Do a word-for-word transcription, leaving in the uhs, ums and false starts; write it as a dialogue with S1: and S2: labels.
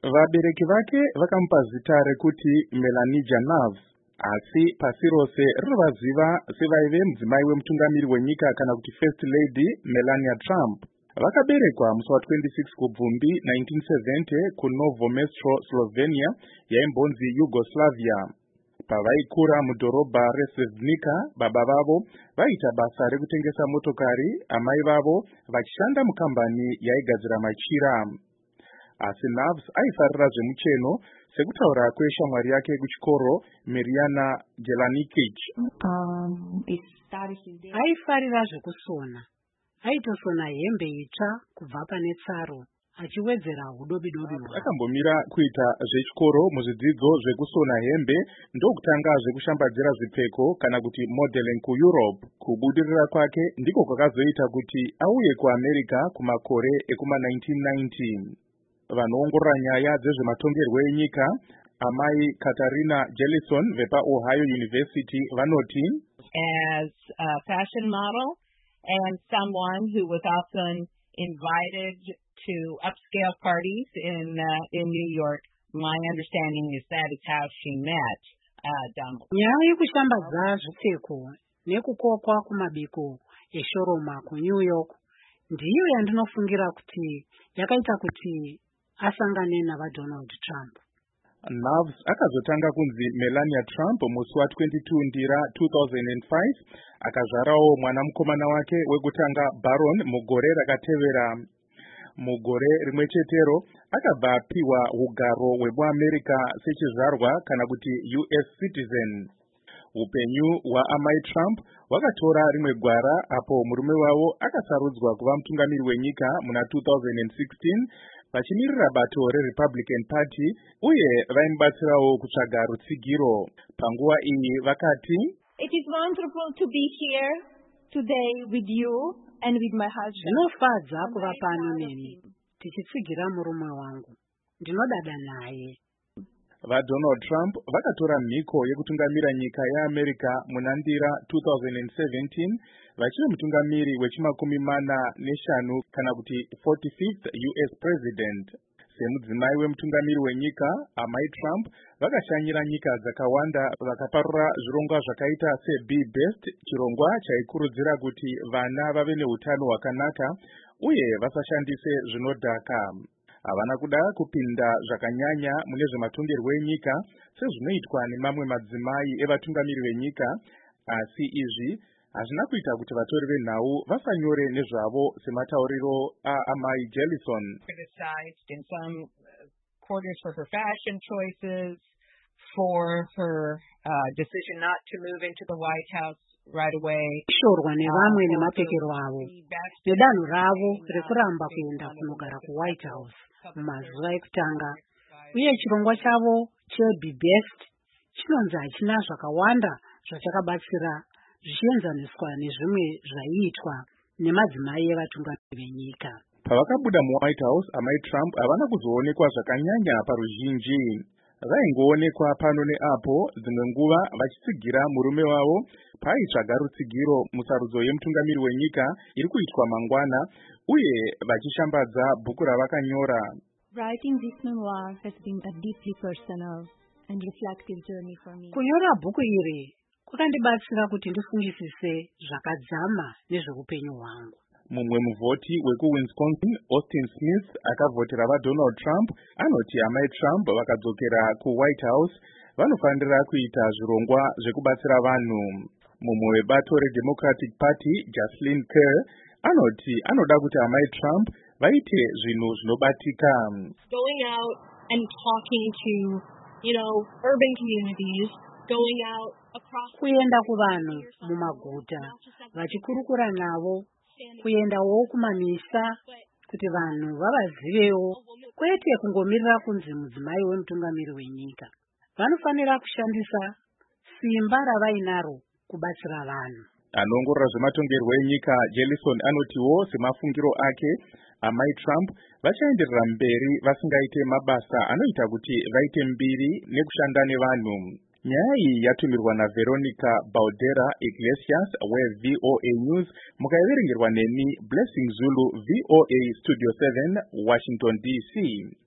S1: Vabereki vake vakamupa zita rekuti Melania Knauss, asi pasi rose rinovaziva sevaive mudzimai wemutungamiri wenyika kana kuti First Lady Melania Trump. Vakaberekwa musi wa26 kubvumbi nineteen seventy kuNovo Mesto, Slovenia, yaimbonzi Yugoslavia. Pavaikura mudhorobha reSrebrenica, baba vavo vaita basa rekutengesa motokari, amai vavo vachishanda mukambani yaigadzira machira. Asi Knauss aifarira zvemucheno sekutaura kweshamwari yake kuchikoro Mirjana Jelanikic.
S2: Um,
S3: aifarira zvekusona. Aitosona hembe itsva kubva pane tsaro achiwedzera hudobidobi hwake.
S1: Akambomira kuita zvechikoro muzvidzidzo zvekusona hembe ndokutanga zvekushambadzira zvipfeko kana kuti modeling kuEurope. Kubudirira kwake ndiko kwakazoita kuti auye kuAmerica kumakore ekuma nineteen ninety. Vanoongorora nyaya dzezvematongerwo enyika, amai Katarina Jellison vepa Ohio University vanoti,
S2: as a fashion model and someone who was often invited to upscale parties in uh, in New York, my understanding is that is how she met uh, Donald.
S3: Nyaya yekushambadza zvipfeko nekukokwa kumabiko eshoroma kuNew York ndiyo yandinofungira kuti yakaita kuti asangane navaDonald Trump.
S1: Knauss akazotanga kunzi Melania Trump musi wa twenty-two ndira two thousand five, akazvarawo mwana mukomana wake wekutanga Baron mugore rakatevera. Mugore rimwe chetero akabva apiwa ugaro hwemuAmerica sechizvarwa kana kuti U S citizen. Upenyu hwaamai Trump hwakatora rimwe gwara apo murume wavo akasarudzwa kuva mutungamiri wenyika muna two thousand sixteen vachimirira bato reRepublican Party uye vaimubatsirawo kutsvaga rutsigiro. Panguva iyi vakati,
S4: It is wonderful to be here today with you and with my husband.
S3: Zvinofadza kuva pano nemi tichitsigira murume wangu. Ndinodada naye.
S1: VaDonald Trump vakatora mhiko yekutungamira nyika yeAmerica muna ndira two thousand seventeen vachive mutungamiri wechimakumi mana neshanu kana kuti forty-fifth U S President. Semudzimai wemutungamiri wenyika, amai Trump vakashanyira nyika dzakawanda vakaparura zvirongwa zvakaita seBe Best, chirongwa chaikurudzira kuti vana vave neutano hwakanaka uye vasashandise zvinodhaka. Havana kuda kupinda zvakanyanya mune zvematongerwo enyika sezvinoitwa nemamwe madzimai evatungamiri venyika, asi izvi hazvina kuita kuti vatori venhau vasanyore nezvavo sematauriro aamai Jellison.
S2: Criticized in some quarters for her fashion choices, for her uh, decision not to move into the White House right away.
S3: Shorwa nevamwe nemapfekero avo nedanho ravo rekuramba kuenda kunogara kuWhite House mumazuva ekutanga, uye chirongwa chavo cheBe Best chinonzi hachina zvakawanda zvachakabatsira zvichienzaniswa nezvimwe zvaiitwa nemadzimai evatungamiri venyika.
S1: Pavakabuda muWhite House, amai Trump havana kuzoonekwa zvakanyanya paruzhinji. Vaingoonekwa pano neapo dzimwe nguva vachitsigira murume wavo paaitsvaga rutsigiro musarudzo yemutungamiri wenyika iri kuitwa mangwana uye vachishambadza bhuku ravakanyora.
S4: Writing this memoir has been a deeply personal and reflective journey for me.
S3: Kunyora bhuku iri kwakandibatsira kuti ndifungisise zvakadzama nezveupenyu hwangu.
S1: Mumwe muvhoti wekuWisconsin, Austin Smith, akavhotera vaDonald Trump, anoti amai Trump vakadzokera kuWhite House vanofanira kuita zvirongwa zvekubatsira vanhu. Mumwe webato reDemocratic Party, Jocelyn Kerr, anoti anoda kuti amai Trump vaite zvinhu zvinobatika.
S4: Going out and talking to, you know, urban communities, going out across
S3: kuenda kuvanhu mumaguta vachikurukura navo, kuendawo kumamisa kuti vanhu vavazivewo, kwete kungomirira kunzi mudzimai wemutungamiri wenyika. Vanofanira kushandisa simba ravainaro kubatsira vanhu.
S1: Anoongorora zvematongerwo enyika Jellison anotiwo semafungiro ake, amai Trump vachaenderera mberi vasingaite mabasa anoita kuti vaite mbiri nekushanda nevanhu. Nyaya iyi yatumirwa naVeronica Baldera Iglesias weV O A News, mukaiverengerwa neni Blessing Zulu, V O A Studio seven, Washington D C.